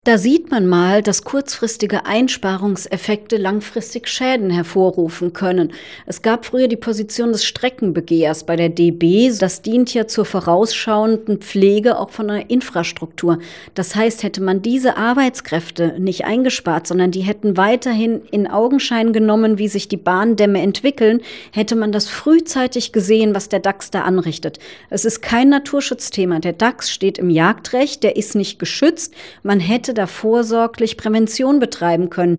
Da sieht man mal, dass kurzfristige Einsparungseffekte langfristig Schäden hervorrufen können. Es gab früher die Position des Streckenbegehers bei der DB. Das dient ja zur vorausschauenden Pflege auch von der Infrastruktur. Das heißt, hätte man diese Arbeitskräfte nicht eingespart, sondern die hätten weiterhin in Augenschein genommen, wie sich die Bahndämme entwickeln, hätte man das frühzeitig gesehen, was der DAX da anrichtet. Es ist kein Naturschutzthema. Der DAX steht im Jagdrecht, der ist nicht geschützt. Man hätte da vorsorglich Prävention betreiben können.